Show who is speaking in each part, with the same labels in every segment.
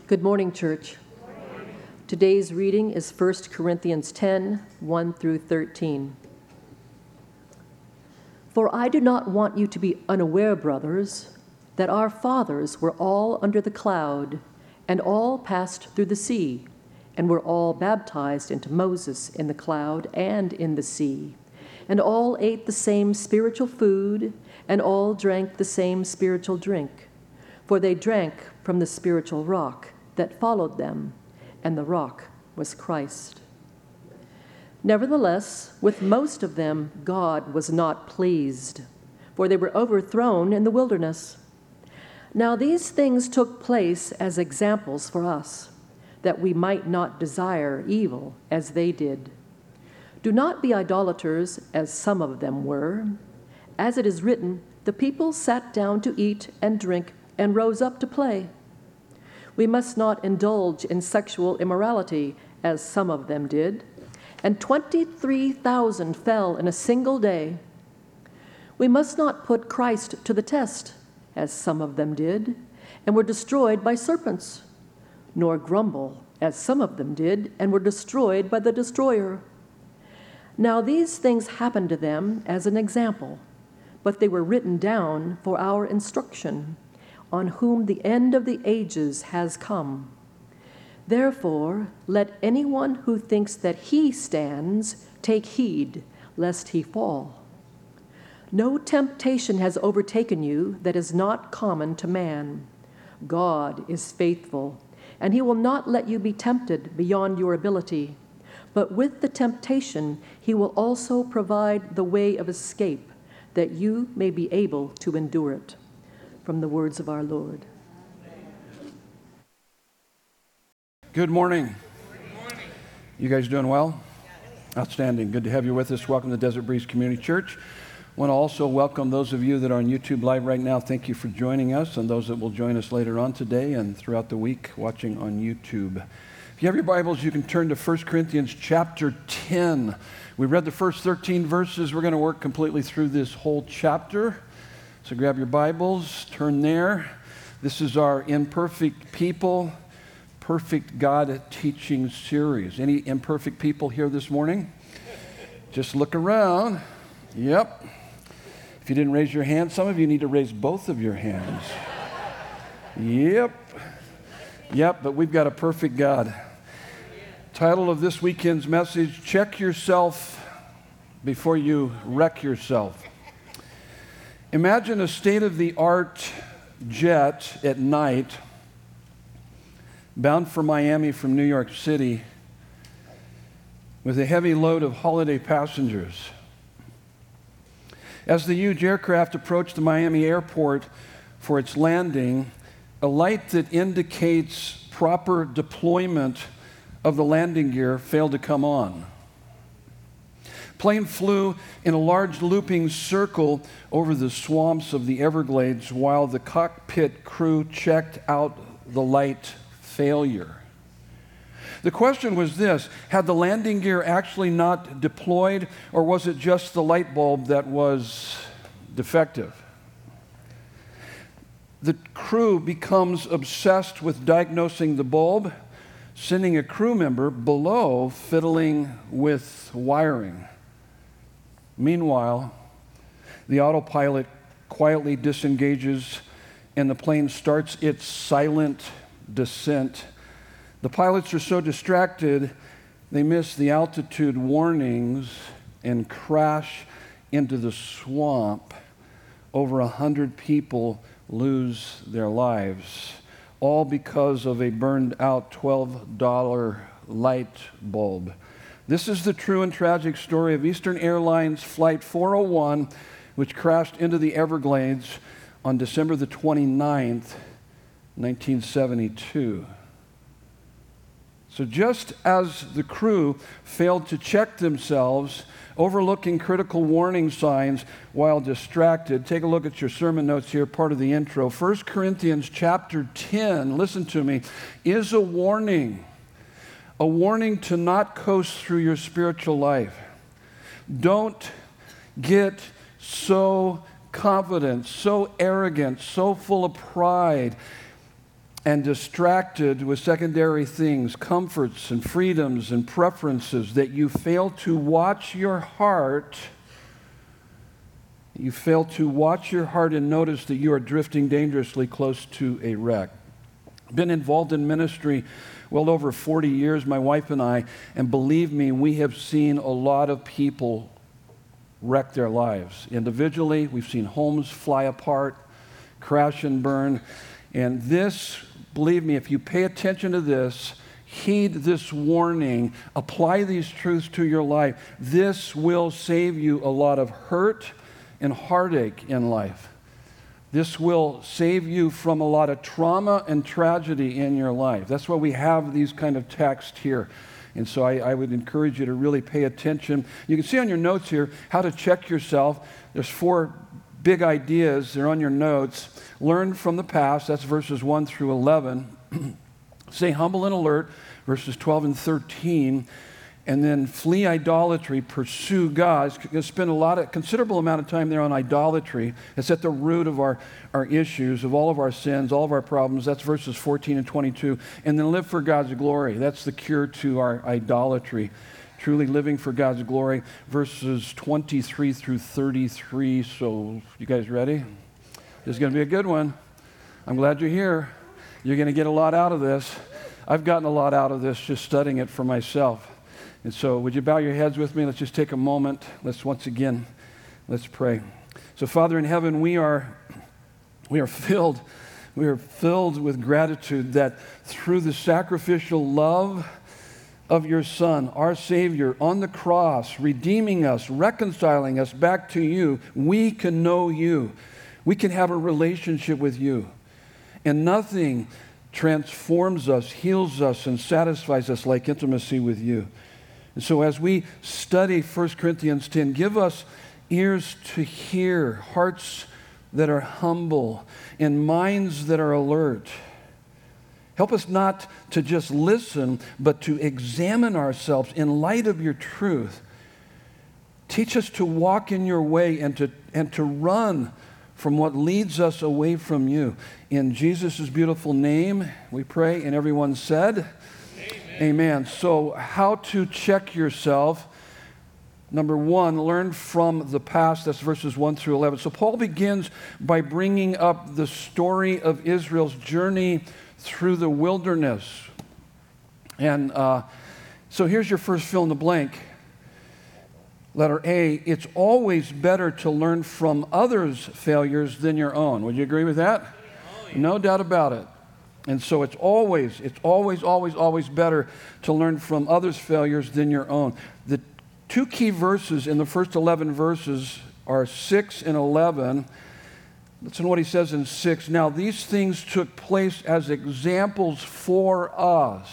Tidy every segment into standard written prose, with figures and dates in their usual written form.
Speaker 1: Good morning, church. Today's reading is 1 Corinthians 10, 1 through 13. For I do not want you to be unaware, brothers, that our fathers were all under the cloud, and all passed through the sea, and were all baptized into Moses in the cloud and in the sea, and all ate the same spiritual food, and all drank the same spiritual drink, for they drank from the spiritual rock that followed them, and the rock was Christ. Nevertheless, with most of them God was not pleased, for they were overthrown in the wilderness. Now these things took place as examples for us, that we might not desire evil as they did. Do not be idolaters, as some of them were. As it is written, the people sat down to eat and drink and rose up to play. We must not indulge in sexual immorality, as some of them did, and 23,000 fell in a single day. We must not put Christ to the test, as some of them did, and were destroyed by serpents, nor grumble, as some of them did, and were destroyed by the destroyer. Now these things happened to them as an example, but they were written down for our instruction, on whom the end of the ages has come. Therefore, let anyone who thinks that he stands take heed, lest he fall. No temptation has overtaken you that is not common to man. God is faithful, and he will not let you be tempted beyond your ability. But with the temptation, he will also provide the way of escape, that you may be able to endure it. From the words of our Lord.
Speaker 2: Good morning. You guys doing well? Outstanding. Good to have you with us. Welcome to Desert Breeze Community Church. I want to also welcome those of you that are on YouTube Live right now. Thank you for joining us, and those that will join us later on today and throughout the week watching on YouTube. If you have your Bibles, you can turn to 1 Corinthians chapter 10. We read the first 13 verses. We're going to work completely through this whole chapter. So grab your Bibles, turn there. This is our Imperfect People, Perfect God teaching series. Any imperfect people here this morning? Just look around. Yep. If you didn't raise your hand, some of you need to raise both of your hands. Yep, but we've got a perfect God. Title of this weekend's message, Check Yourself Before You Wreck Yourself. Imagine a state-of-the-art jet at night bound for Miami from New York City with a heavy load of holiday passengers. As the huge aircraft approached the Miami airport for its landing, a light that indicates proper deployment of the landing gear failed to come on. Plane flew in a large looping circle over the swamps of the Everglades while the cockpit crew checked out the light failure. The question was this: had the landing gear actually not deployed, or was it just the light bulb that was defective? The crew becomes obsessed with diagnosing the bulb, sending a crew member below fiddling with wiring. Meanwhile, the autopilot quietly disengages and the plane starts its silent descent. The pilots are so distracted, they miss the altitude warnings and crash into the swamp. Over 100 people lose their lives, all because of a burned out $12 light bulb. This is the true and tragic story of Eastern Airlines Flight 401, which crashed into the Everglades on December the 29th, 1972. So just as the crew failed to check themselves, overlooking critical warning signs while distracted, take a look at your sermon notes here, part of the intro. 1 Corinthians chapter 10, listen to me, is a warning to not coast through your spiritual life. Don't get so confident, so arrogant, so full of pride and distracted with secondary things, comforts and freedoms and preferences, that you fail to watch your heart. You fail to watch your heart and notice that you are drifting dangerously close to a wreck. Been involved in ministry well over 40 years, my wife and I, and believe me, we have seen a lot of people wreck their lives. Individually, we've seen homes fly apart, crash and burn. And this, believe me, if you pay attention to this, heed this warning, apply these truths to your life, this will save you a lot of hurt and heartache in life. This will save you from a lot of trauma and tragedy in your life. That's why we have these kind of texts here. And so I would encourage you to really pay attention. You can see on your notes here how to check yourself. There's 4 big ideas. They're on your notes. Learn from the past. That's verses 1 through 11. Stay humble and alert, verses 12 and 13. And then flee idolatry, pursue God. It's going to spend a considerable amount of time there on idolatry. It's at the root of our issues, of all of our sins, all of our problems. That's verses 14 and 22. And then live for God's glory. That's the cure to our idolatry. Truly living for God's glory, verses 23 through 33. So, you guys ready? This is going to be a good one. I'm glad you're here. You're going to get a lot out of this. I've gotten a lot out of this just studying it for myself. And so would you bow your heads with me? Let's just take a moment. Let's pray. So Father in heaven, we are filled with gratitude that through the sacrificial love of your Son, our Savior, on the cross, redeeming us, reconciling us back to you, we can know you. We can have a relationship with you. And nothing transforms us, heals us, and satisfies us like intimacy with you. And so as we study 1 Corinthians 10, give us ears to hear, hearts that are humble, and minds that are alert. Help us not to just listen, but to examine ourselves in light of your truth. Teach us to walk in your way and to run from what leads us away from you. In Jesus' beautiful name, we pray, and everyone said, Amen. So how to check yourself. Number 1, learn from the past. That's verses 1 through 11. So Paul begins by bringing up the story of Israel's journey through the wilderness. And so here's your first fill in the blank. Letter A, it's always better to learn from others' failures than your own. Would you agree with that? No doubt about it. And so it's always better to learn from others' failures than your own. The 2 key verses in the first 11 verses are 6 and 11. Listen to what he says in 6. Now these things took place as examples for us.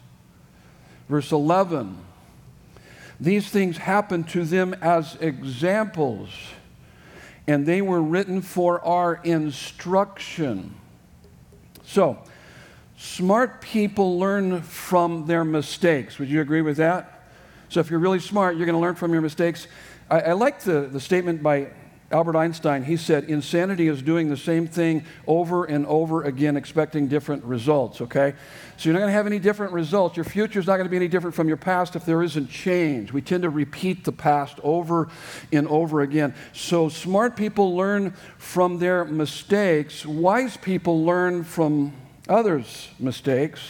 Speaker 2: Verse 11. These things happened to them as examples, and they were written for our instruction. So, smart people learn from their mistakes. Would you agree with that? So if you're really smart, you're going to learn from your mistakes. I like the statement by Albert Einstein. He said, insanity is doing the same thing over and over again, expecting different results, okay? So you're not going to have any different results. Your future is not going to be any different from your past if there isn't change. We tend to repeat the past over and over again. So smart people learn from their mistakes. Wise people learn from others' mistakes.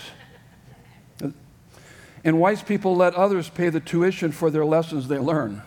Speaker 2: And wise people let others pay the tuition for their lessons they learn.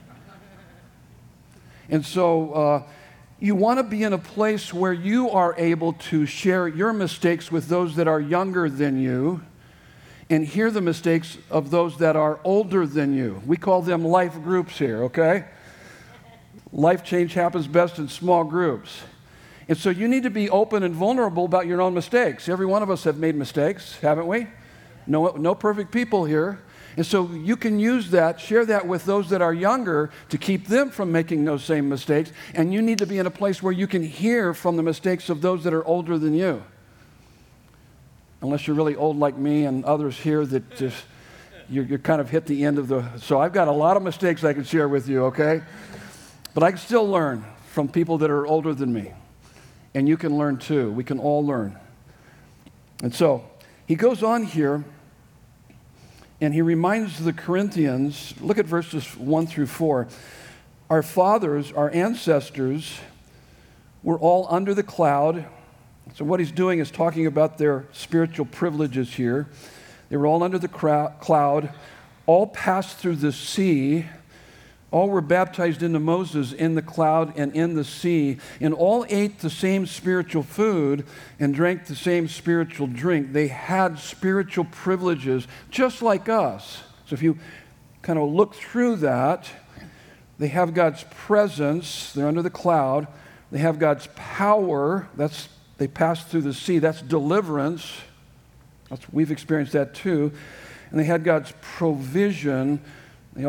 Speaker 2: And so you want to be in a place where you are able to share your mistakes with those that are younger than you and hear the mistakes of those that are older than you. We call them life groups here, okay? Life change happens best in small groups. And so you need to be open and vulnerable about your own mistakes. Every one of us have made mistakes, haven't we? No perfect people here. And so you can use that, share that with those that are younger to keep them from making those same mistakes. And you need to be in a place where you can hear from the mistakes of those that are older than you. Unless you're really old like me and others here that just, you're kind of hit the end of the... So I've got a lot of mistakes I can share with you, okay? But I can still learn from people that are older than me. And you can learn too. We can all learn. And so he goes on here, and he reminds the Corinthians, look at verses 1 through 4. Our fathers, our ancestors, were all under the cloud. So what he's doing is talking about their spiritual privileges here. They were all under the cloud, all passed through the sea, all were baptized into Moses in the cloud and in the sea, and all ate the same spiritual food and drank the same spiritual drink. They had spiritual privileges just like us. So if you kind of look through that, they have God's presence, they're under the cloud. They have God's power, they passed through the sea, that's deliverance. We've experienced that too. And they had God's provision. They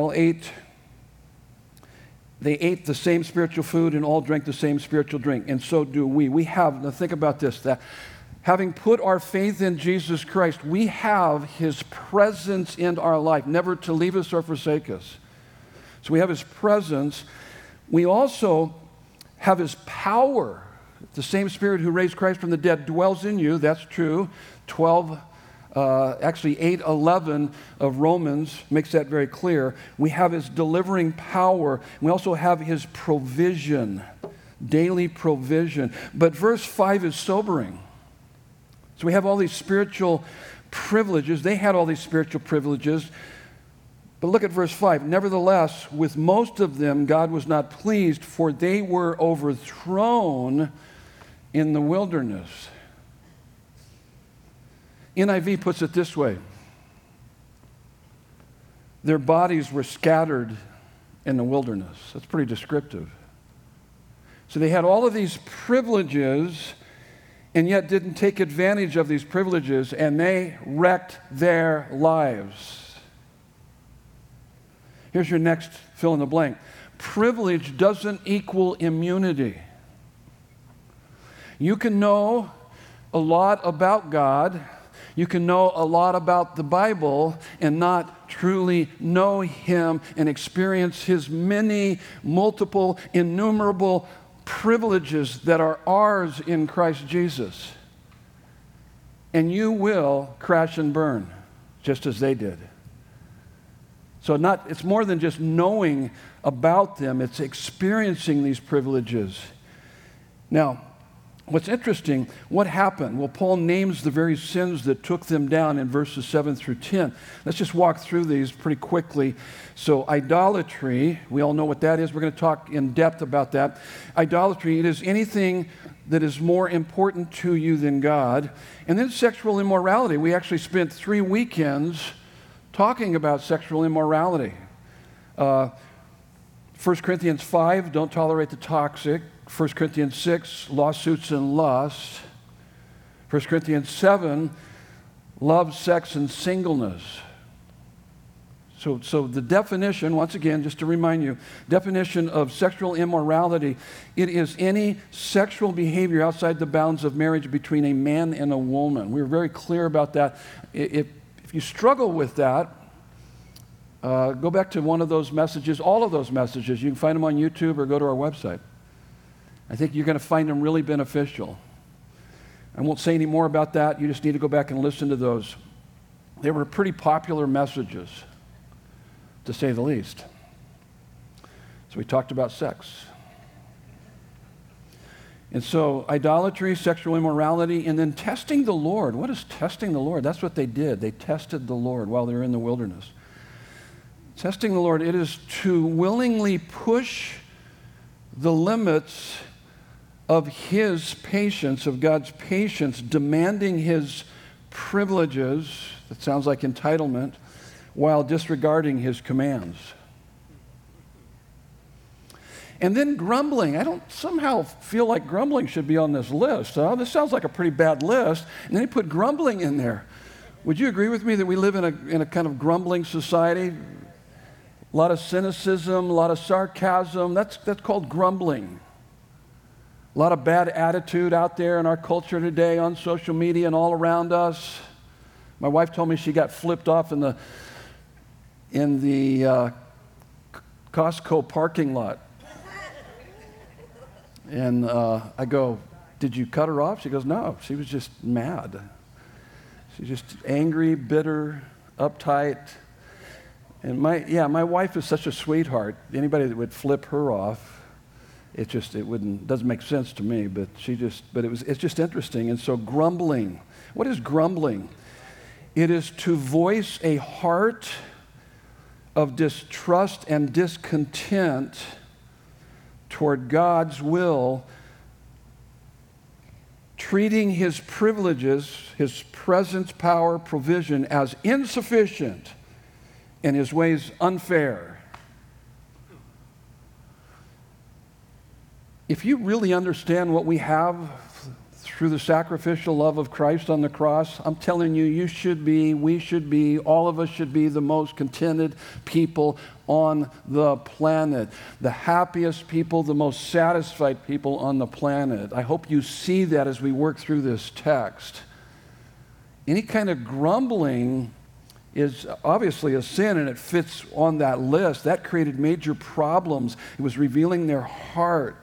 Speaker 2: ate the same spiritual food and all drank the same spiritual drink. And so do we. Now think about this, that having put our faith in Jesus Christ, we have His presence in our life, never to leave us or forsake us. So we have His presence. We also have His power. The same Spirit who raised Christ from the dead dwells in you. That's true. 8:11 of Romans makes that very clear. We have His delivering power. We also have His provision, daily provision. But verse 5 is sobering. So we have all these spiritual privileges. They had all these spiritual privileges. But look at verse 5. Nevertheless, with most of them God was not pleased, for they were overthrown in the wilderness. NIV puts it this way: their bodies were scattered in the wilderness. That's pretty descriptive. So they had all of these privileges and yet didn't take advantage of these privileges, and they wrecked their lives. Here's your next fill in the blank. Privilege doesn't equal immunity. You can know a lot about God, you can know a lot about the Bible and not truly know Him and experience His many, multiple, innumerable privileges that are ours in Christ Jesus. And you will crash and burn, just as they did. So it's more than just knowing about them, it's experiencing these privileges. Now, what's interesting, what happened? Well, Paul names the very sins that took them down in verses 7 through 10. Let's just walk through these pretty quickly. So idolatry, we all know what that is. We're going to talk in depth about that. Idolatry, it is anything that is more important to you than God. And then sexual immorality. We actually spent 3 weekends talking about sexual immorality. 1 Corinthians 5, don't tolerate the toxic. 1 Corinthians 6, lawsuits and lust. 1 Corinthians 7, love, sex, and singleness. So the definition, once again, just to remind you, definition of sexual immorality, it is any sexual behavior outside the bounds of marriage between a man and a woman. We were very clear about that. If you struggle with that, go back to one of those messages, all of those messages. You can find them on YouTube or go to our website. I think you're going to find them really beneficial. I won't say any more about that. You just need to go back and listen to those. They were pretty popular messages, to say the least. So we talked about sex. And so idolatry, sexual immorality, and then testing the Lord. What is testing the Lord? That's what they did. They tested the Lord while they were in the wilderness. Testing the Lord, it is to willingly push the limits of His patience, of God's patience, demanding His privileges, that sounds like entitlement, while disregarding His commands. And then grumbling. I don't somehow feel like grumbling should be on this list. This sounds like a pretty bad list. And then he put grumbling in there. Would you agree with me that we live in a kind of grumbling society? A lot of cynicism, a lot of sarcasm. That's called grumbling. A lot of bad attitude out there in our culture today on social media and all around us. My wife told me she got flipped off in the Costco parking lot. And I go, did you cut her off? She goes, no, she was just mad. She's just angry, bitter, uptight. And my wife is such a sweetheart. Anybody that would flip her off, doesn't make sense to me, but it's just interesting. And so grumbling. What is grumbling? It is to voice a heart of distrust and discontent toward God's will, treating His privileges, His presence, power, provision as insufficient and His ways unfair. If you really understand what we have through the sacrificial love of Christ on the cross, I'm telling you, we should be, all of us should be the most contented people on the planet, the happiest people, the most satisfied people on the planet. I hope you see that as we work through this text. Any kind of grumbling is obviously a sin, and it fits on that list. That created major problems. It was revealing their heart.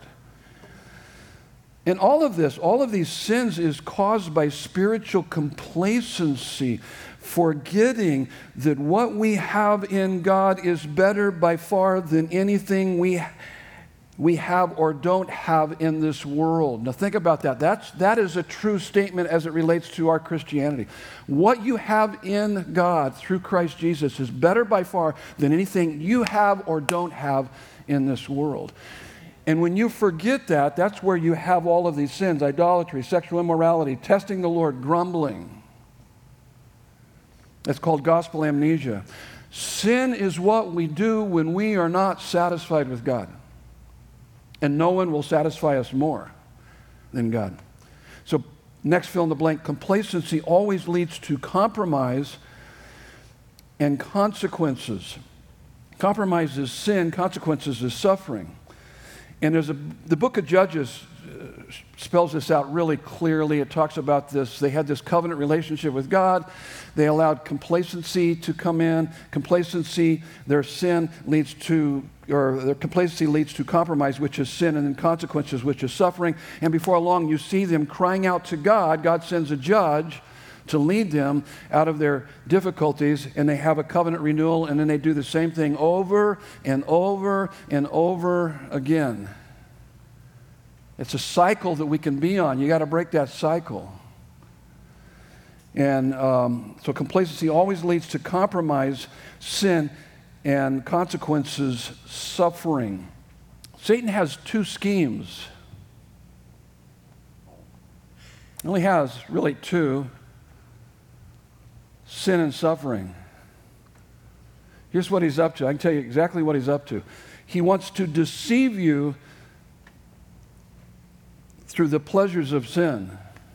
Speaker 2: And all of these sins is caused by spiritual complacency, forgetting that what we have in God is better by far than anything we have or don't have in this world. Now think about that. That is a true statement as it relates to our Christianity. What you have in God through Christ Jesus is better by far than anything you have or don't have in this world. And when you forget that, that's where you have all of these sins: idolatry, sexual immorality, testing the Lord, grumbling. That's called gospel amnesia. Sin is what we do when we are not satisfied with God. And no one will satisfy us more than God. So next fill in the blank, complacency always leads to compromise and consequences. Compromise is sin, consequences is suffering. And the book of Judges spells this out really clearly. It talks about this. They had this covenant relationship with God. They allowed complacency to come in. Complacency, their complacency leads to compromise, which is sin, and then consequences, which is suffering. And before long, you see them crying out to God. God sends a judge to lead them out of their difficulties, and they have a covenant renewal, and then they do the same thing over and over and over again. It's a cycle that we can be on. You got to break that cycle. And so complacency always leads to compromise, sin, and consequences, suffering. Satan has two schemes. He only has really two: sin and suffering. Here's what he's up to. I can tell you exactly what he's up to. He wants to deceive you through the pleasures of sin.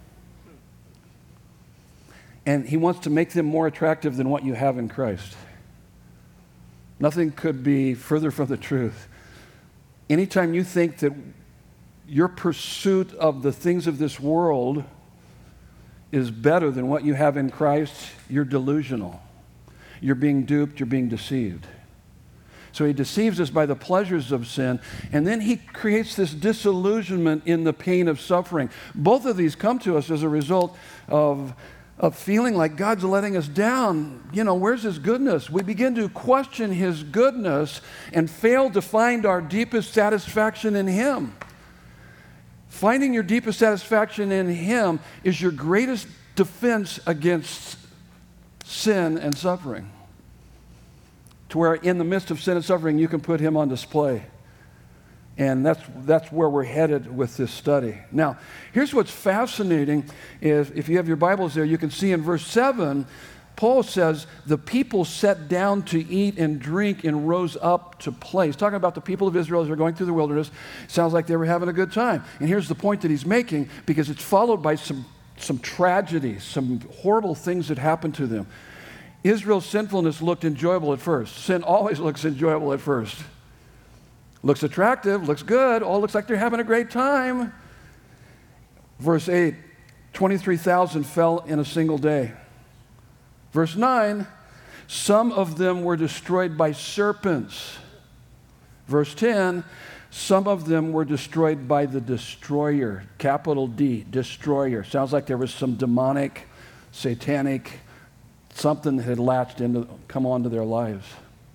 Speaker 2: And he wants to make them more attractive than what you have in Christ. Nothing could be further from the truth. Anytime you think that your pursuit of the things of this world is better than what you have in Christ, you're delusional. You're being duped, you're being deceived. So he deceives us by the pleasures of sin, and then he creates this disillusionment in the pain of suffering. Both of these come to us as a result of feeling like God's letting us down. Where's His goodness? We begin to question His goodness and fail to find our deepest satisfaction in Him. Finding your deepest satisfaction in Him is your greatest defense against sin and suffering. To where in the midst of sin and suffering, you can put Him on display. And that's where we're headed with this study. Now, here's what's fascinating is, if you have your Bibles there, you can see in verse 7, Paul says, the people sat down to eat and drink and rose up to play. He's talking about the people of Israel as they're going through the wilderness. Sounds like they were having a good time. And here's the point that he's making, because it's followed by some tragedies, some horrible things that happened to them. Israel's sinfulness looked enjoyable at first. Sin always looks enjoyable at first. Looks attractive, looks good, all looks like they're having a great time. Verse 8, 23,000 fell in a single day. Verse 9, some of them were destroyed by serpents. Verse 10, some of them were destroyed by the destroyer, capital D, destroyer. Sounds like there was some demonic, satanic something had come onto their lives.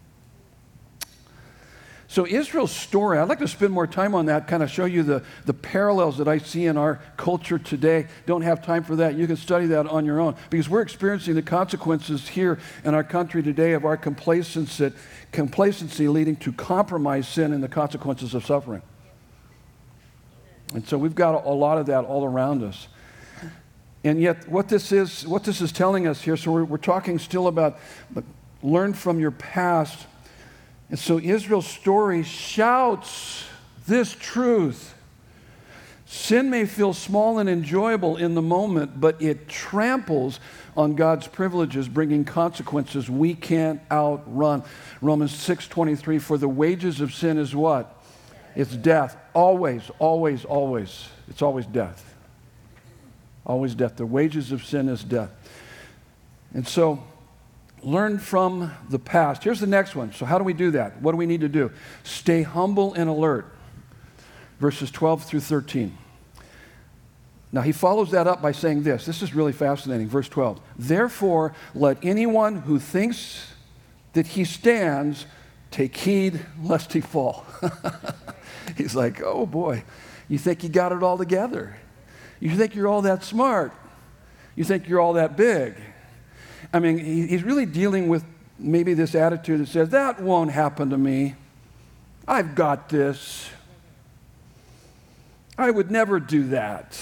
Speaker 2: So Israel's story, I'd like to spend more time on that, kind of show you the parallels that I see in our culture today. Don't have time for that. You can study that on your own, because we're experiencing the consequences here in our country today of our complacency leading to compromised sin and the consequences of suffering. And so we've got a lot of that all around us. And yet what this is telling us here, so we're talking still about learn from your past. And so Israel's story shouts this truth. Sin may feel small and enjoyable in the moment, but it tramples on God's privileges, bringing consequences we can't outrun. Romans 6:23, for the wages of sin is what? It's death. Always, always, always. It's always death. Always death. The wages of sin is death. And so, learn from the past. Here's the next one. So how do we do that? What do we need to do? Stay humble and alert. Verses 12 through 13. Now he follows that up by saying this. This is really fascinating. Verse 12. Therefore, let anyone who thinks that he stands take heed lest he fall. He's like, oh boy, you think you got it all together. You think you're all that smart. You think you're all that big. I mean, he's really dealing with maybe this attitude that says, that won't happen to me. I've got this. I would never do that.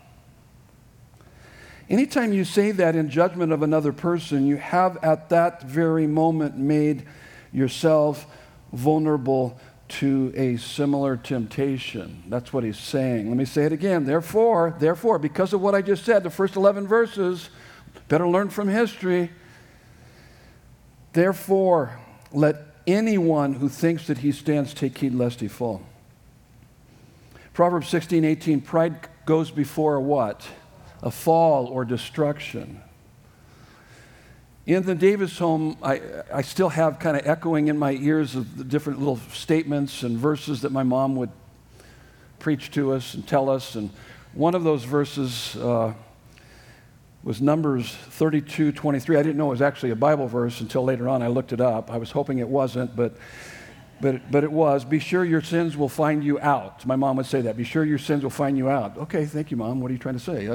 Speaker 2: Anytime you say that in judgment of another person, you have at that very moment made yourself vulnerable to a similar temptation. That's what he's saying. Let me say it again. Therefore, because of what I just said, the first 11 verses, better learn from history. Therefore, let anyone who thinks that he stands take heed lest he fall. Proverbs 16:18, pride goes before a what? A fall or destruction. In the Davis home, I still have kind of echoing in my ears of the different little statements and verses that my mom would preach to us and tell us. And one of those verses was Numbers 32:23. I didn't know it was actually a Bible verse until later on I looked it up. I was hoping it wasn't, but it was. Be sure your sins will find you out. My mom would say that. Be sure your sins will find you out. Okay, thank you, Mom. What are you trying to say?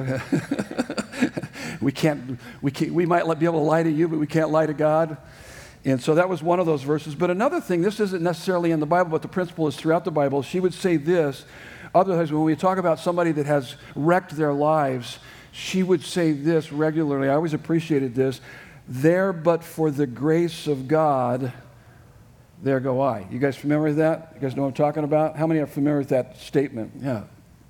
Speaker 2: We might be able to lie to you, but we can't lie to God. And so that was one of those verses. But another thing, this isn't necessarily in the Bible, but the principle is throughout the Bible. She would say this. Otherwise, when we talk about somebody that has wrecked their lives, she would say this regularly. I always appreciated this. There but for the grace of God, there go I. You guys familiar with that? You guys know what I'm talking about? How many are familiar with that statement? Yeah.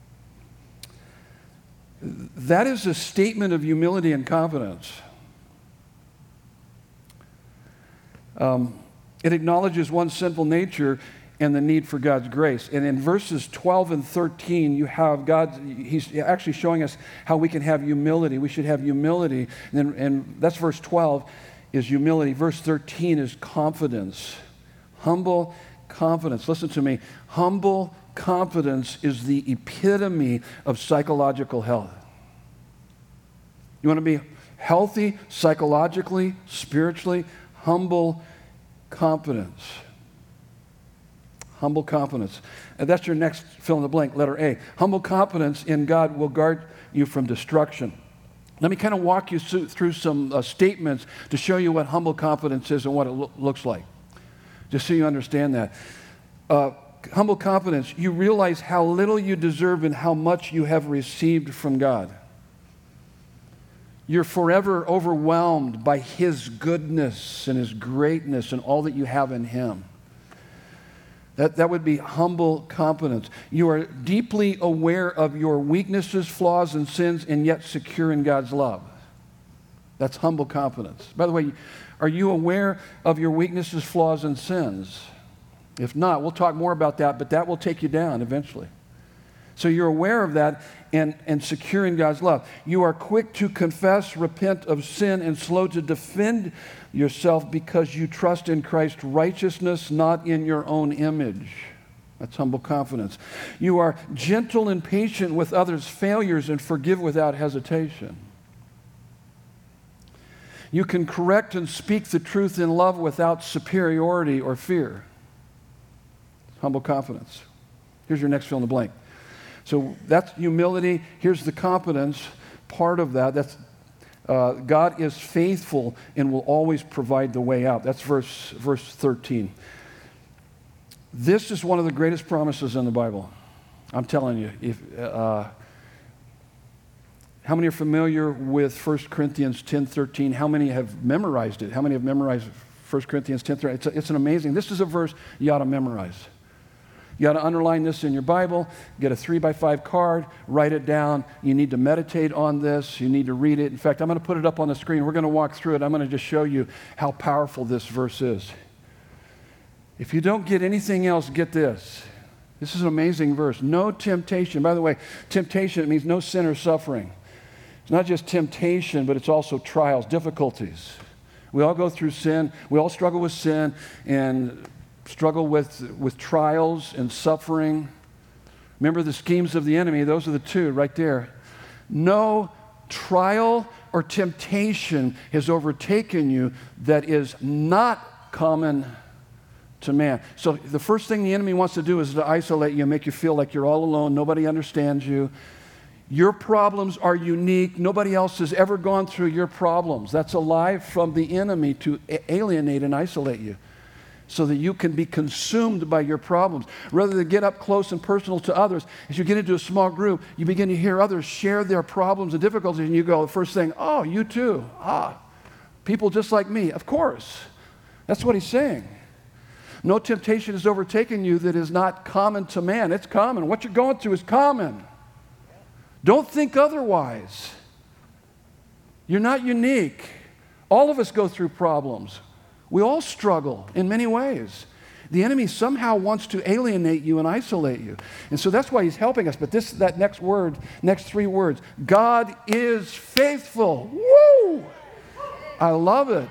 Speaker 2: That is a statement of humility and confidence. It acknowledges one's sinful nature and the need for God's grace. And in verses 12 and 13, you have God, he's actually showing us how we can have humility. We should have humility. And that's verse 12 is humility. Verse 13 is confidence. Humble confidence. Listen to me. Humble confidence is the epitome of psychological health. You want to be healthy psychologically, spiritually? Humble confidence. Humble confidence. And that's your next fill in the blank, letter A. Humble confidence in God will guard you from destruction. Let me kind of walk you through some statements to show you what humble confidence is and what it looks like, just so you understand that. Humble confidence, you realize how little you deserve and how much you have received from God. You're forever overwhelmed by His goodness and His greatness and all that you have in Him. That would be humble confidence. You are deeply aware of your weaknesses, flaws, and sins, and yet secure in God's love. That's humble confidence. By the way, are you aware of your weaknesses, flaws, and sins? If not, we'll talk more about that, but that will take you down eventually. So you're aware of that and secure in God's love. You are quick to confess, repent of sin, and slow to defend yourself because you trust in Christ's righteousness, not in your own image. That's humble confidence. You are gentle and patient with others' failures and forgive without hesitation. You can correct and speak the truth in love without superiority or fear. Humble confidence. Here's your next fill in the blank. So that's humility. Here's the competence part of that. That's God is faithful and will always provide the way out. That's verse 13. This is one of the greatest promises in the Bible. I'm telling you. How many are familiar with 1 Corinthians 10:13? How many have memorized it? How many have memorized 1 Corinthians 10:13? It's an amazing. This is a verse you ought to memorize. You ought to underline this in your Bible, get a 3x5 card, write it down. You need to meditate on this. You need to read it. In fact, I'm going to put it up on the screen. We're going to walk through it. I'm going to just show you how powerful this verse is. If you don't get anything else, get this. This is an amazing verse. No temptation. By the way, temptation, it means no sin or suffering. It's not just temptation, but it's also trials, difficulties. We all go through sin. We all struggle with sin and struggle with trials and suffering. Remember the schemes of the enemy. Those are the two right there. No trial or temptation has overtaken you that is not common to man. So the first thing the enemy wants to do is to isolate you and make you feel like you're all alone. Nobody understands you. Your problems are unique. Nobody else has ever gone through your problems. That's a lie from the enemy to alienate and isolate you so that you can be consumed by your problems. Rather than get up close and personal to others, as you get into a small group, you begin to hear others share their problems and difficulties, and you go, the first thing, oh, you too. People just like me. Of course. That's what he's saying. No temptation has overtaken you that is not common to man. It's common. What you're going through is common. Don't think otherwise. You're not unique. All of us go through problems. We all struggle in many ways. The enemy somehow wants to alienate you and isolate you. And so that's why he's helping us. But that next three words, God is faithful. Woo! I love it.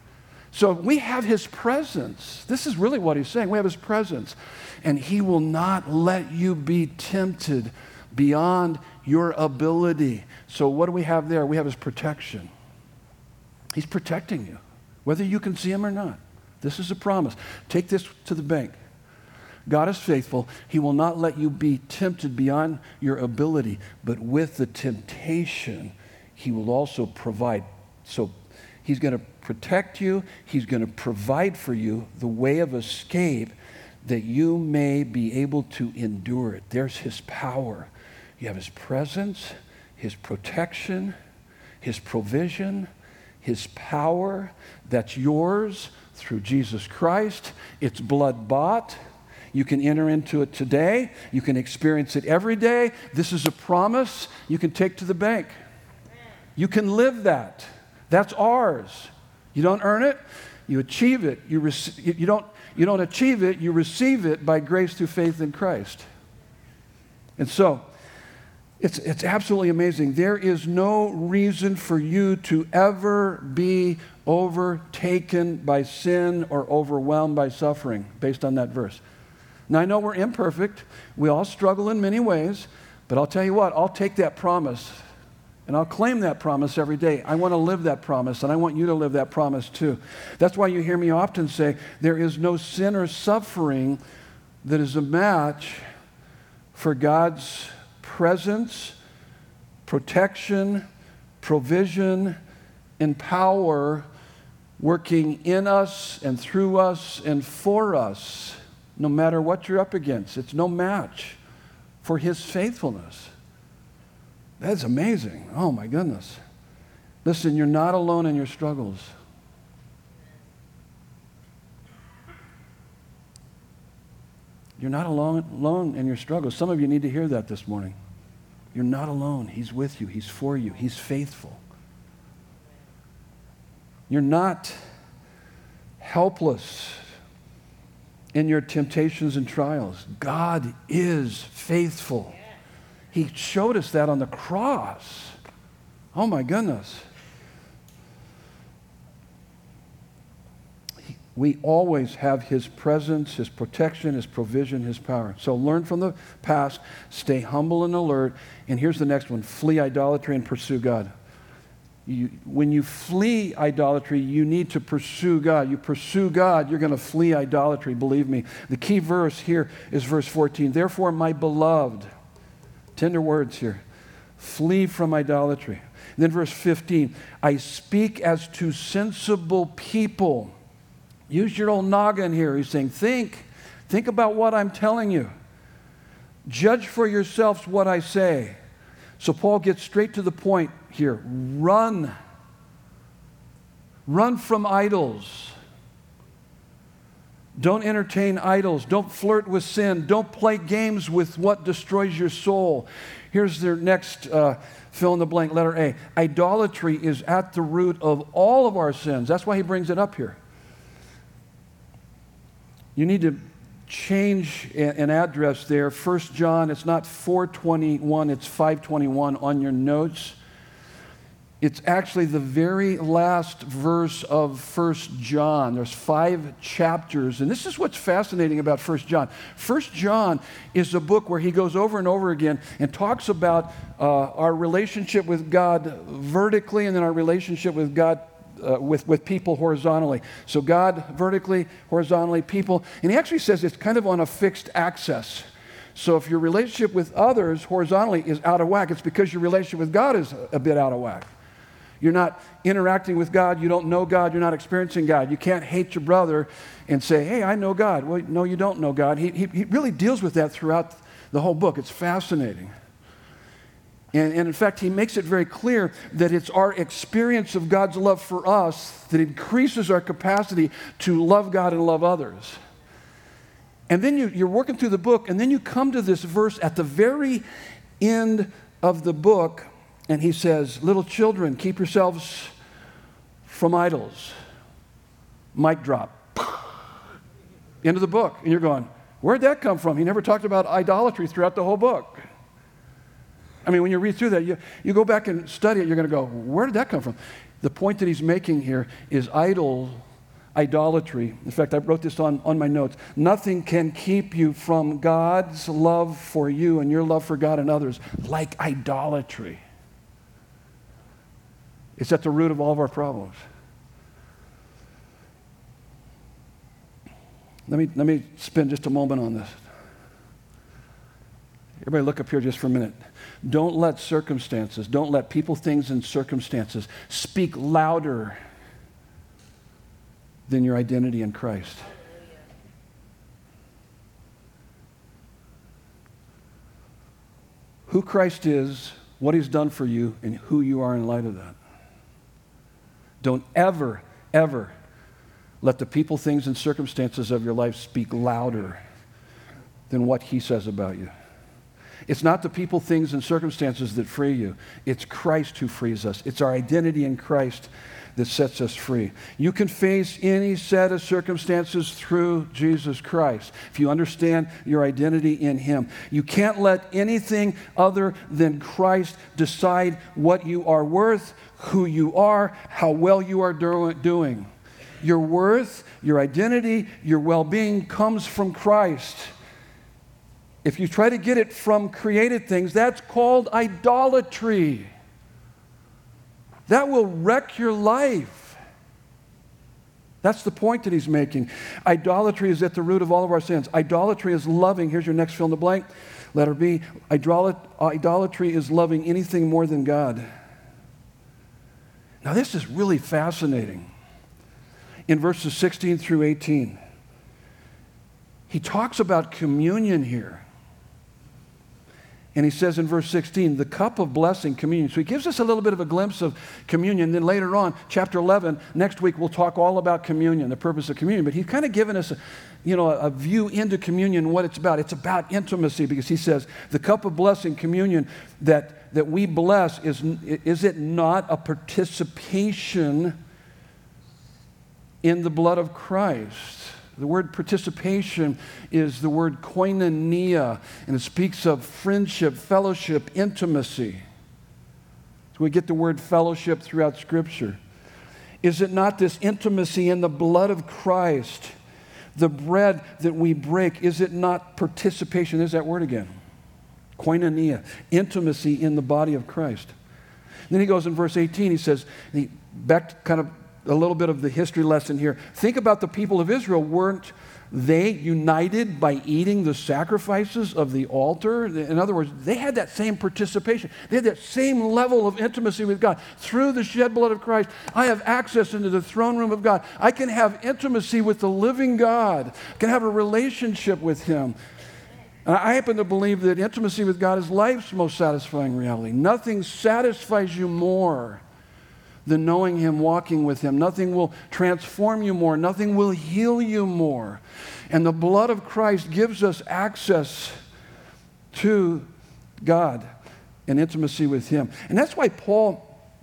Speaker 2: So we have his presence. This is really what he's saying. We have his presence. And he will not let you be tempted beyond your ability. So what do we have there? We have his protection. He's protecting you, whether you can see him or not. This is a promise. Take this to the bank. God is faithful. He will not let you be tempted beyond your ability, but with the temptation, he will also provide. So he's going to protect you. He's going to provide for you the way of escape that you may be able to endure it. There's his power. You have his presence, his protection, his provision, his power that's yours through Jesus Christ. It's blood bought. You can enter into it today. You can experience it every day. This is a promise you can take to the bank. You can live that. That's ours. You don't earn it, you achieve it. You don't achieve it, you receive it by grace through faith in Christ. And so, it's absolutely amazing. There is no reason for you to ever be overtaken by sin or overwhelmed by suffering based on that verse. Now, I know we're imperfect. We all struggle in many ways. But I'll tell you what, I'll take that promise and I'll claim that promise every day. I want to live that promise, and I want you to live that promise too. That's why you hear me often say, there is no sin or suffering that is a match for God's presence, protection, provision, and power working in us and through us and for us, no matter what you're up against. It's no match for his faithfulness. That's amazing. Oh my goodness. Listen, you're not alone in your struggles. You're not alone in your struggles. Some of you need to hear that this morning. You're not alone. He's with you. He's for you. He's faithful. You're not helpless in your temptations and trials. God is faithful. He showed us that on the cross. Oh my goodness. We always have his presence, his protection, his provision, his power. So learn from the past, stay humble and alert. And here's the next one: flee idolatry and pursue God. when you flee idolatry, you need to pursue God. You pursue God, you're going to flee idolatry, believe me. The key verse here is verse 14. Therefore, my beloved, tender words here, flee from idolatry. And then verse 15, I speak as to sensible people. Use your old noggin here. He's saying, think about what I'm telling you. Judge for yourselves what I say. So Paul gets straight to the point here. Run from idols. Don't entertain idols. Don't flirt with sin. Don't play games with what destroys your soul. Here's their next fill in the blank, letter A. Idolatry is at the root of all of our sins. That's why he brings it up here. You need to change an address there. 1 John, it's not 4:21, it's 5:21 on your notes. It's actually the very last verse of 1 John. There's 5 chapters, and this is what's fascinating about 1 John. 1 John is a book where he goes over and over again and talks about our relationship with God vertically and then our relationship with God with people horizontally. So God vertically, horizontally, people. And he actually says it's kind of on a fixed axis. So if your relationship with others horizontally is out of whack, it's because your relationship with God is a bit out of whack. You're not interacting with God. You don't know God. You're not experiencing God. You can't hate your brother and say, hey, I know God. Well, no, you don't know God. He really deals with that throughout the whole book. It's fascinating. And in fact, he makes it very clear that it's our experience of God's love for us that increases our capacity to love God and love others. And then you're working through the book, and then you come to this verse at the very end of the book, and he says, little children, keep yourselves from idols. Mic drop. End of the book. And you're going, where'd that come from? He never talked about idolatry throughout the whole book. I mean, when you read through that, you go back and study it, you're going to go, where did that come from? The point that he's making here is idolatry. In fact, I wrote this on my notes. Nothing can keep you from God's love for you and your love for God and others like idolatry. It's at the root of all of our problems. Let me spend just a moment on this. Everybody look up here just for a minute. Don't let circumstances, don't let people, things, and circumstances speak louder than your identity in Christ. Who Christ is, what he's done for you, and who you are in light of that. Don't ever, ever let the people, things, and circumstances of your life speak louder than what he says about you. It's not the people, things, and circumstances that free you. It's Christ who frees us. It's our identity in Christ that sets us free. You can face any set of circumstances through Jesus Christ if you understand your identity in him. You can't let anything other than Christ decide what you are worth, who you are, how well you are doing. Your worth, your identity, your well-being comes from Christ. If you try to get it from created things, that's called idolatry. That will wreck your life. That's the point that he's making. Idolatry is at the root of all of our sins. Idolatry is loving. Here's your next fill in the blank. Letter B. Idolatry is loving anything more than God. Now, this is really fascinating. In verses 16 through 18, he talks about communion here. And he says in verse 16, the cup of blessing, communion. So he gives us a little bit of a glimpse of communion. Then later on, chapter 11, next week, we'll talk all about communion, the purpose of communion. But he's kind of given us a view into communion, what it's about. It's about intimacy, because he says the cup of blessing, communion, that we bless, is it not a participation in the blood of Christ? The word participation is the word koinonia, and it speaks of friendship, fellowship, intimacy. So we get the word fellowship throughout Scripture. Is it not this intimacy in the blood of Christ, the bread that we break, is it not participation? There's that word again. Koinonia, intimacy in the body of Christ. Then he goes in verse 18, he says, back to kind of a little bit of the history lesson here. Think about the people of Israel. Weren't they united by eating the sacrifices of the altar? In other words, they had that same participation. They had that same level of intimacy with God. Through the shed blood of Christ, I have access into the throne room of God. I can have intimacy with the living God. I can have a relationship with Him. And I happen to believe that intimacy with God is life's most satisfying reality. Nothing satisfies you more than knowing Him, walking with Him. Nothing will transform you more. Nothing will heal you more. And the blood of Christ gives us access to God and intimacy with Him. And that's why Paul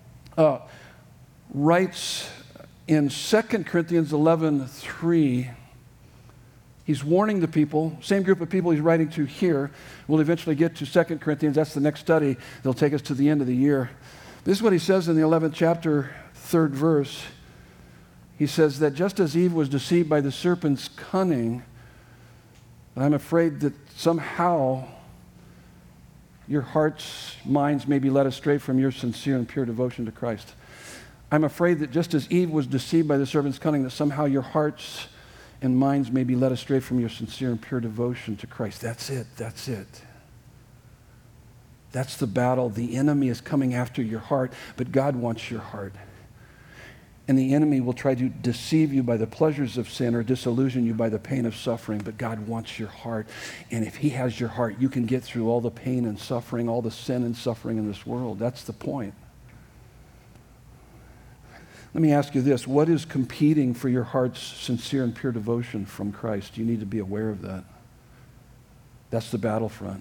Speaker 2: writes in 2 Corinthians 11:3, he's warning the people, same group of people he's writing to here. We'll eventually get to 2 Corinthians. That's the next study. They'll take us to the end of the year. This is what he says in the 11th chapter, 3rd verse. He says that just as Eve was deceived by the serpent's cunning, I'm afraid that somehow your hearts, minds may be led astray from your sincere and pure devotion to Christ. I'm afraid that just as Eve was deceived by the serpent's cunning, that somehow your hearts and minds may be led astray from your sincere and pure devotion to Christ. That's it. That's it. That's the battle. The enemy is coming after your heart, but God wants your heart. And the enemy will try to deceive you by the pleasures of sin or disillusion you by the pain of suffering, but God wants your heart. And if He has your heart, you can get through all the pain and suffering, all the sin and suffering in this world. That's the point. Let me ask you this. What is competing for your heart's sincere and pure devotion from Christ? You need to be aware of that. That's the battlefront.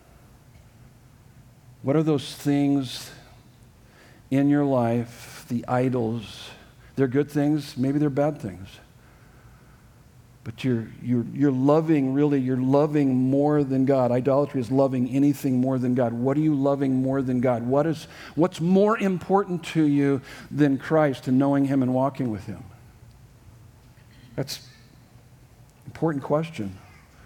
Speaker 2: What are those things in your life, the idols? They're good things, maybe they're bad things. But you're loving, really, you're loving more than God. Idolatry is loving anything more than God. What are you loving more than God? What's more important to you than Christ and knowing Him and walking with Him? That's an important question.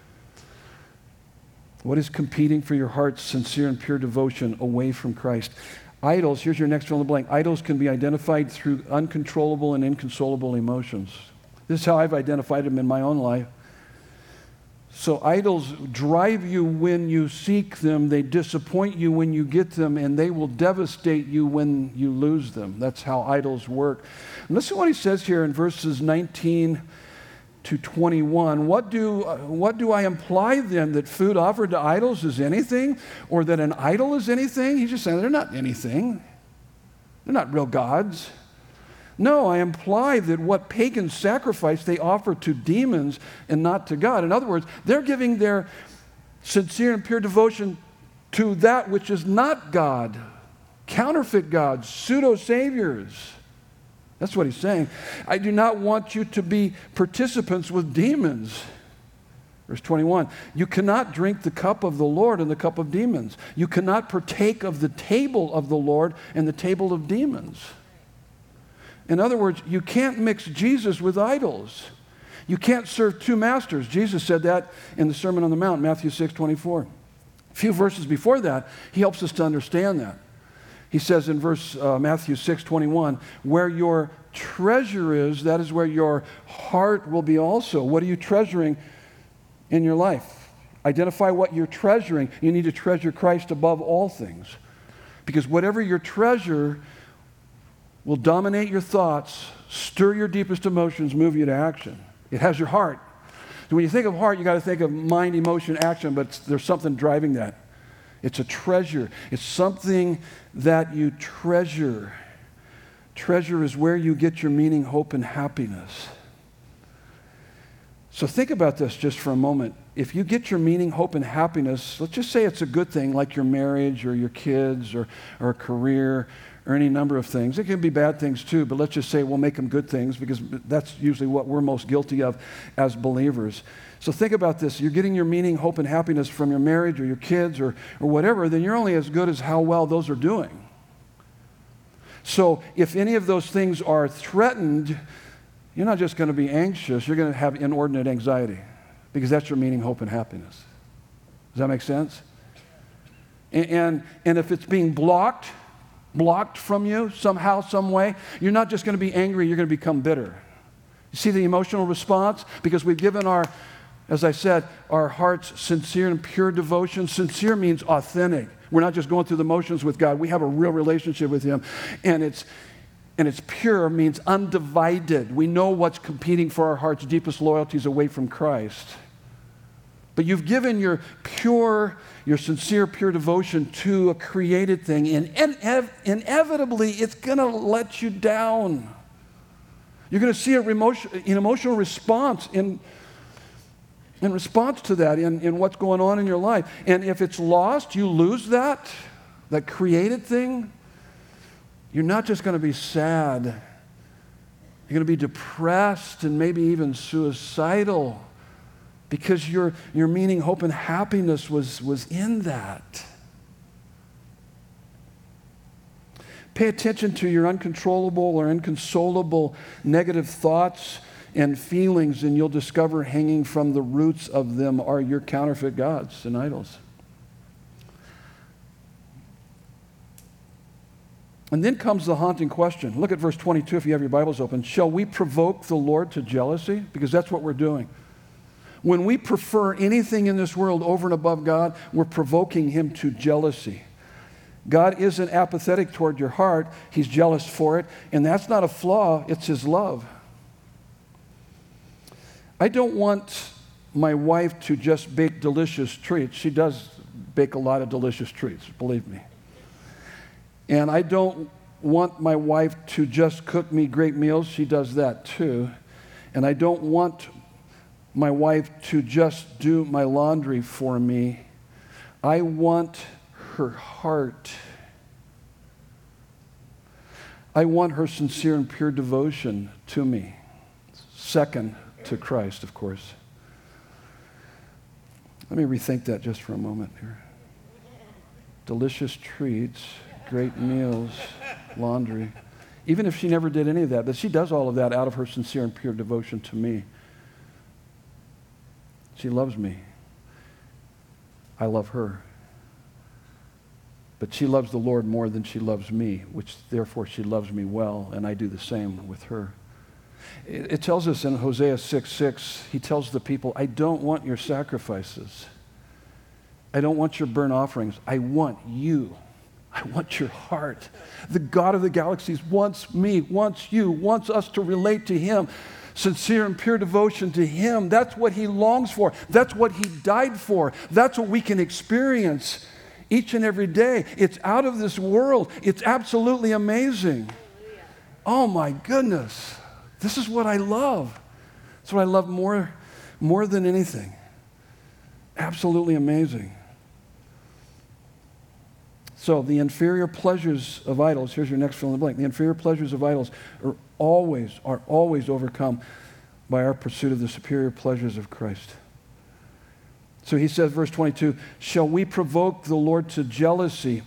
Speaker 2: What is competing for your heart's sincere and pure devotion away from Christ? Idols, here's your next fill in the blank. Idols can be identified through uncontrollable and inconsolable emotions. This is how I've identified them in my own life. So idols drive you when you seek them, they disappoint you when you get them, and they will devastate you when you lose them. That's how idols work. And listen to what he says here in verses 19 to 21. What do I imply then? That food offered to idols is anything? Or that an idol is anything? He's just saying they're not anything. They're not real gods. No, I imply that what pagans sacrifice, they offer to demons and not to God. In other words, they're giving their sincere and pure devotion to that which is not God. Counterfeit gods, pseudo-saviors. That's what he's saying. I do not want you to be participants with demons. Verse 21, you cannot drink the cup of the Lord and the cup of demons. You cannot partake of the table of the Lord and the table of demons. In other words, you can't mix Jesus with idols. You can't serve two masters. Jesus said that in the Sermon on the Mount, Matthew 6:24. A few verses before that, he helps us to understand that. He says in Matthew 6:21, where your treasure is, that is where your heart will be also. What are you treasuring in your life? Identify what you're treasuring. You need to treasure Christ above all things. Because whatever your treasure will dominate your thoughts, stir your deepest emotions, move you to action. It has your heart. So when you think of heart, you got to think of mind, emotion, action, but there's something driving that. It's a treasure. It's something that you treasure. Treasure is where you get your meaning, hope, and happiness. So think about this just for a moment. If you get your meaning, hope, and happiness, let's just say it's a good thing, like your marriage or your kids or a career or any number of things. It can be bad things too, but let's just say we'll make them good things because that's usually what we're most guilty of as believers. So think about this. You're getting your meaning, hope, and happiness from your marriage or your kids or whatever, then you're only as good as how well those are doing. So if any of those things are threatened, you're not just going to be anxious, you're going to have inordinate anxiety because that's your meaning, hope, and happiness. Does that make sense? And if it's being blocked, blocked from you somehow, some way, you're not just going to be angry, you're going to become bitter. You see the emotional response? Because we've given our, as I said, our hearts sincere and pure devotion. Sincere means authentic. We're not just going through the motions with God. We have a real relationship with Him. And it's pure means undivided. We know what's competing for our heart's deepest loyalties away from Christ. But you've given your sincere, pure devotion to a created thing, and inevitably it's going to let you down. You're going to see an emotional response in response to that, in what's going on in your life. And if it's lost, you lose that created thing, you're not just going to be sad. You're going to be depressed and maybe even suicidal because your meaning, hope, and happiness was in that. Pay attention to your uncontrollable or inconsolable negative thoughts and feelings, and you'll discover hanging from the roots of them are your counterfeit gods and idols. And then comes the haunting question. Look at verse 22 if you have your Bibles open. Shall we provoke the Lord to jealousy? Because that's what we're doing. When we prefer anything in this world over and above God, we're provoking Him to jealousy. God isn't apathetic toward your heart. He's jealous for it. And that's not a flaw. It's His love. I don't want my wife to just bake delicious treats. She does bake a lot of delicious treats, believe me. And I don't want my wife to just cook me great meals. She does that too. And I don't want my wife to just do my laundry for me. I want her heart. I want her sincere and pure devotion to me. Second to Christ, of course. Let me rethink that just for a moment here. Delicious treats, great meals, laundry. Even if she never did any of that, but she does all of that out of her sincere and pure devotion to me. She loves me. I love her. But she loves the Lord more than she loves me, which therefore she loves me well, and I do the same with her. It tells us in Hosea 6:6, he tells the people, I don't want your sacrifices. I don't want your burnt offerings. I want you. I want your heart. The God of the galaxies wants me, wants you, wants us to relate to Him. Sincere and pure devotion to Him. That's what He longs for. That's what He died for. That's what we can experience each and every day. It's out of this world. It's absolutely amazing. Oh my goodness. This is what I love. It's what I love more than anything. Absolutely amazing. So the inferior pleasures of idols, here's your next fill in the blank. The inferior pleasures of idols are always overcome by our pursuit of the superior pleasures of Christ. So he says, verse 22, shall we provoke the Lord to jealousy?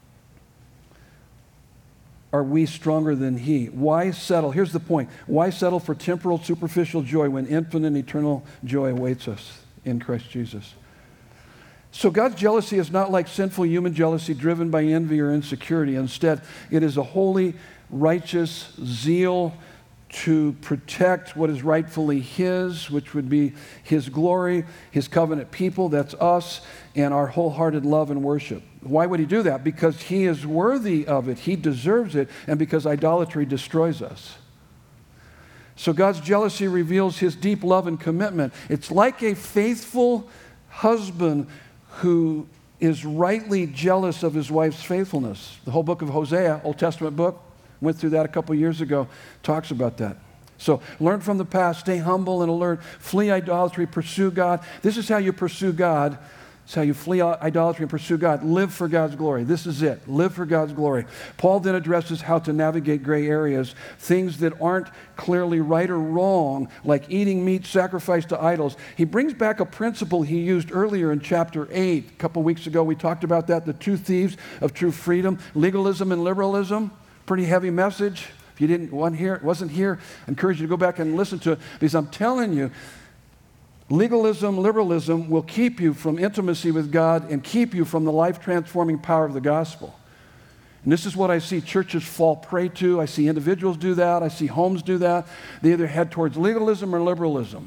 Speaker 2: Are we stronger than He? Why settle? Here's the point. Why settle for temporal, superficial joy when infinite and eternal joy awaits us in Christ Jesus? So God's jealousy is not like sinful human jealousy driven by envy or insecurity. Instead, it is a holy, righteous zeal to protect what is rightfully His, which would be His glory, His covenant people, that's us, and our wholehearted love and worship. Why would He do that? Because He is worthy of it. He deserves it, and because idolatry destroys us. So God's jealousy reveals His deep love and commitment. It's like a faithful husband who is rightly jealous of his wife's faithfulness. The whole book of Hosea, Old Testament book, went through that a couple years ago, talks about that. So learn from the past, stay humble and alert, flee idolatry, pursue God. This is how you pursue God. It's how you flee idolatry and pursue God. Live for God's glory. This is it. Live for God's glory. Paul then addresses how to navigate gray areas, things that aren't clearly right or wrong, like eating meat sacrificed to idols. He brings back a principle he used earlier in chapter 8. A couple weeks ago, we talked about that, the two thieves of true freedom, legalism and liberalism. Pretty heavy message. If you wasn't here, I encourage you to go back and listen to it, because I'm telling you, legalism, liberalism will keep you from intimacy with God and keep you from the life-transforming power of the gospel. And this is what I see churches fall prey to. I see individuals do that. I see homes do that. They either head towards legalism or liberalism.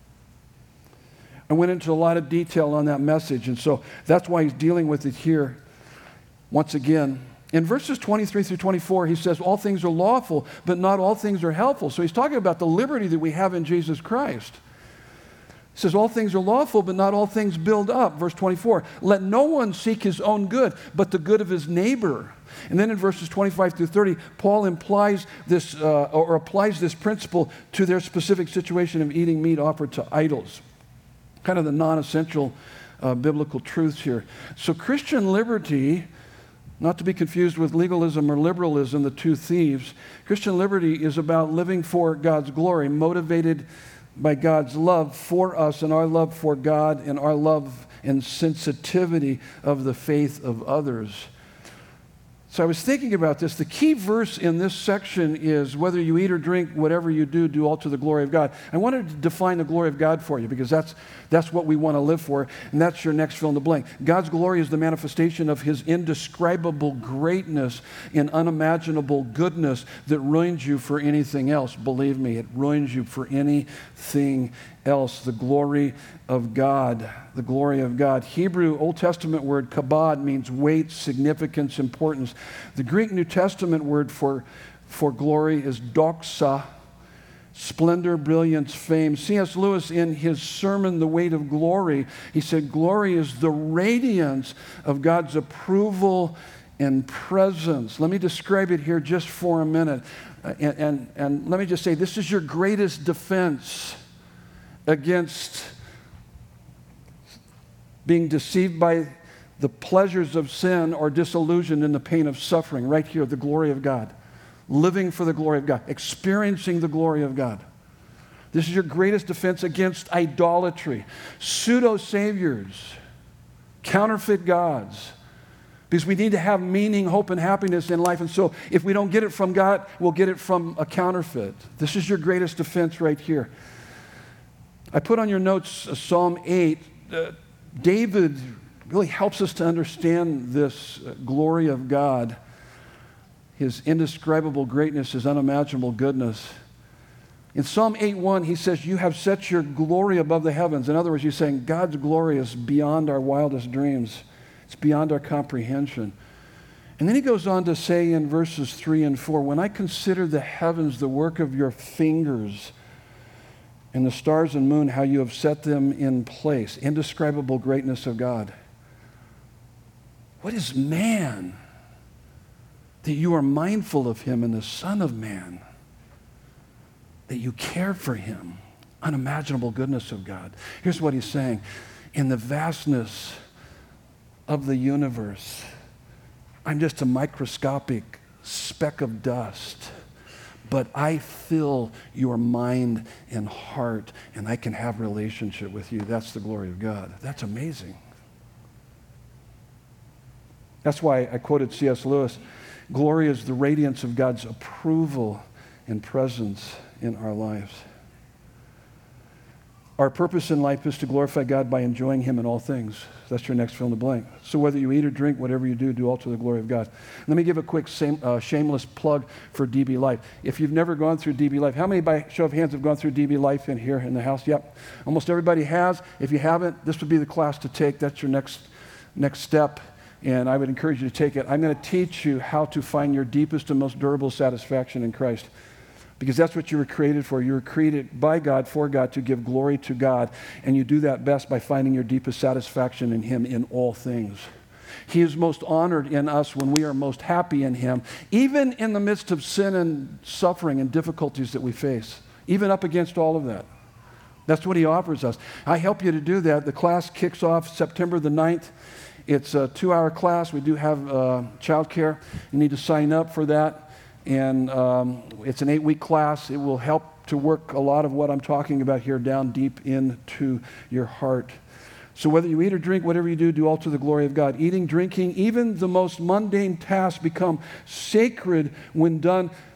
Speaker 2: I went into a lot of detail on that message, and so that's why he's dealing with it here once again. In verses 23 through 24, he says, all things are lawful, but not all things are helpful. So he's talking about the liberty that we have in Jesus Christ. He says, all things are lawful, but not all things build up. Verse 24, let no one seek his own good, but the good of his neighbor. And then in verses 25 through 30, Paul implies this, or applies this principle to their specific situation of eating meat offered to idols. Kind of the non-essential biblical truths here. So Christian liberty, not to be confused with legalism or liberalism, the two thieves, Christian liberty is about living for God's glory, motivated by God's love for us and our love for God and our love and sensitivity of the faith of others. So I was thinking about this. The key verse in this section is, whether you eat or drink, whatever you do, do all to the glory of God. I wanted to define the glory of God for you, because that's what we want to live for, and that's your next fill in the blank. God's glory is the manifestation of his indescribable greatness and unimaginable goodness that ruins you for anything else. Believe me, it ruins you for anything else. The glory of God. The glory of God. Hebrew Old Testament word kabod means weight, significance, importance. The Greek New Testament word for glory is doxa, splendor, brilliance, fame. C.S. Lewis, in his sermon, The Weight of Glory, he said, glory is the radiance of God's approval and presence. Let me describe it here just for a minute. And let me just say, this is your greatest defense against being deceived by the pleasures of sin or disillusioned in the pain of suffering. Right here, the glory of God. Living for the glory of God. Experiencing the glory of God. This is your greatest defense against idolatry. Pseudo-saviors. Counterfeit gods. Because we need to have meaning, hope, and happiness in life. And so if we don't get it from God, we'll get it from a counterfeit. This is your greatest defense right here. I put on your notes Psalm 8. David really helps us to understand this glory of God, his indescribable greatness, his unimaginable goodness. In Psalm 8:1, he says, you have set your glory above the heavens. In other words, he's saying God's glory is beyond our wildest dreams. It's beyond our comprehension. And then he goes on to say in verses 3 and 4, when I consider the heavens, the work of your fingers, and the stars and moon, how you have set them in place. Indescribable greatness of God. What is man that you are mindful of him, and the Son of Man that you care for him? Unimaginable goodness of God. Here's what he's saying. In the vastness of the universe, I'm just a microscopic speck of dust. But I fill your mind and heart, and I can have relationship with you. That's the glory of God. That's amazing. That's why I quoted C.S. Lewis. Glory is the radiance of God's approval and presence in our lives. Our purpose in life is to glorify God by enjoying him in all things. That's your next fill in the blank. So whether you eat or drink, whatever you do, do all to the glory of God. Let me give a quick shameless plug for DB Life. If you've never gone through DB Life, how many by show of hands have gone through DB Life in here in the house? Yep. Almost everybody has. If you haven't, this would be the class to take. That's your next step, and I would encourage you to take it. I'm going to teach you how to find your deepest and most durable satisfaction in Christ. Because that's what you were created for. You were created by God, for God, to give glory to God. And you do that best by finding your deepest satisfaction in him in all things. He is most honored in us when we are most happy in him, even in the midst of sin and suffering and difficulties that we face, even up against all of that. That's what he offers us. I help you to do that. The class kicks off September the 9th. It's a 2-hour class. We do have childcare. You need to sign up for that. And it's an 8-week class. It will help to work a lot of what I'm talking about here down deep into your heart. So whether you eat or drink, whatever you do, do all to the glory of God. Eating, drinking, even the most mundane tasks become sacred when done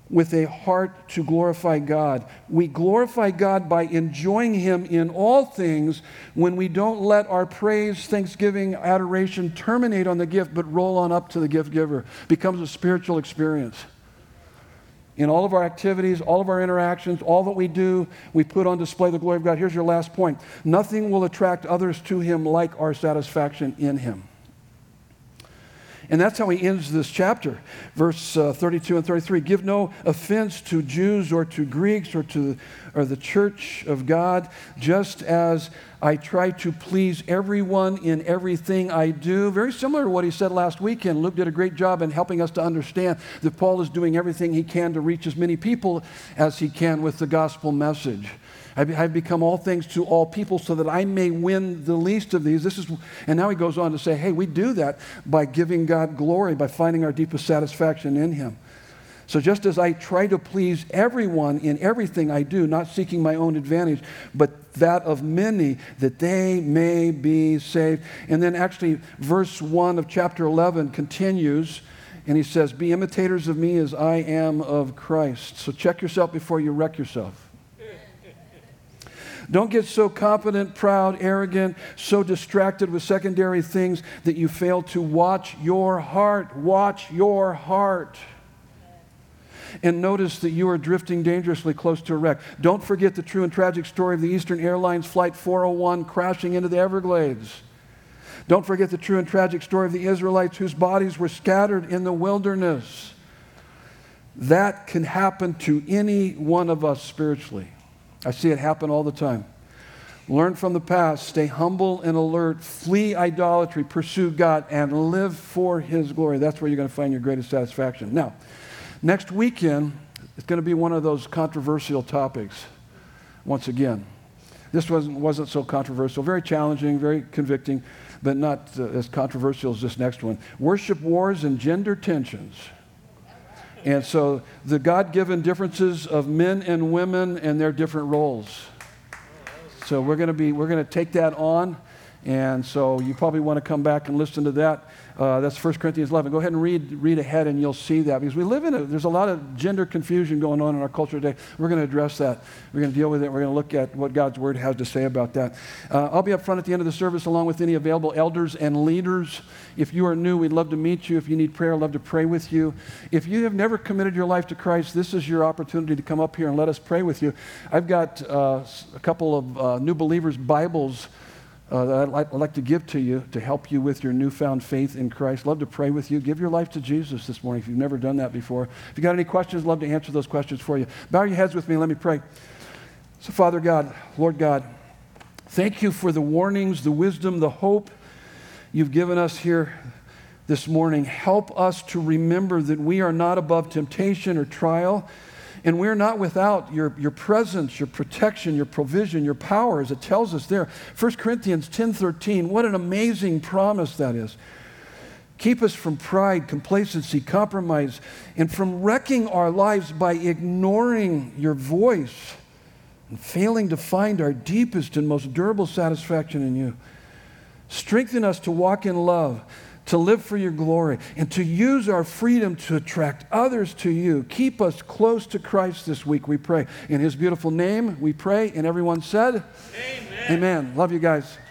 Speaker 2: with a heart to glorify God. We glorify God by enjoying Him in all things when we don't let our praise, thanksgiving, adoration terminate on the gift, but roll on up to the gift giver. It becomes a spiritual experience. In all of our activities, all of our interactions, all that we do, we put on display the glory of God. Here's your last point. Nothing will attract others to Him like our satisfaction in Him. And that's how he ends this chapter. Verse 32 and 33. Give no offense to Jews or to Greeks or the church of God, just as I try to please everyone in everything I do. Very similar to what he said last weekend. Luke did a great job in helping us to understand that Paul is doing everything he can to reach as many people as he can with the gospel message. I've become all things to all people so that I may win the least of these. And now he goes on to say, hey, we do that by giving God glory, by finding our deepest satisfaction in Him. So just as I try to please everyone in everything I do, not seeking my own advantage, but that of many, that they may be saved. And then actually verse 1 of chapter 11 continues, and he says, be imitators of me as I am of Christ. So check yourself before you wreck yourself. Don't get so confident, proud, arrogant, so distracted with secondary things that you fail to watch your heart. Watch your heart. And notice that you are drifting dangerously close to a wreck. Don't forget the true and tragic story of the Eastern Airlines Flight 401 crashing into the Everglades. Don't forget the true and tragic story of the Israelites whose bodies were scattered in the wilderness. That can happen to any one of us spiritually. I see it happen all the time. Learn from the past, stay humble and alert, flee idolatry, pursue God, and live for His glory. That's where you're going to find your greatest satisfaction. Now, next weekend, it's going to be one of those controversial topics once again. This wasn't so controversial, very challenging, very convicting, but not as controversial as this next one. Worship wars and gender tensions. And so the God-given differences of men and women and their different roles. So we're going to take that on. And so you probably want to come back and listen to that. That's 1 Corinthians 11. Go ahead and read ahead and you'll see that. Because we live there's a lot of gender confusion going on in our culture today. We're going to address that. We're going to deal with it. We're going to look at what God's Word has to say about that. I'll be up front at the end of the service along with any available elders and leaders. If you are new, we'd love to meet you. If you need prayer, I'd love to pray with you. If you have never committed your life to Christ, this is your opportunity to come up here and let us pray with you. I've got a couple of new believers' Bibles that I'd like to give to you to help you with your newfound faith in Christ. Love to pray with you. Give your life to Jesus this morning if you've never done that before. If you've got any questions, love to answer those questions for you. Bow your heads with me and let me pray. So Father God, Lord God, thank you for the warnings, the wisdom, the hope you've given us here this morning. Help us to remember that we are not above temptation or trial, and we're not without your presence, your protection, your provision, your power, as it tells us there. 1 Corinthians 10:13, what an amazing promise that is. Keep us from pride, complacency, compromise, and from wrecking our lives by ignoring your voice and failing to find our deepest and most durable satisfaction in you. Strengthen us to walk in love, to live for your glory, and to use our freedom to attract others to you. Keep us close to Christ this week, we pray. In His beautiful name, we pray, and everyone said, Amen. Amen. Love you guys.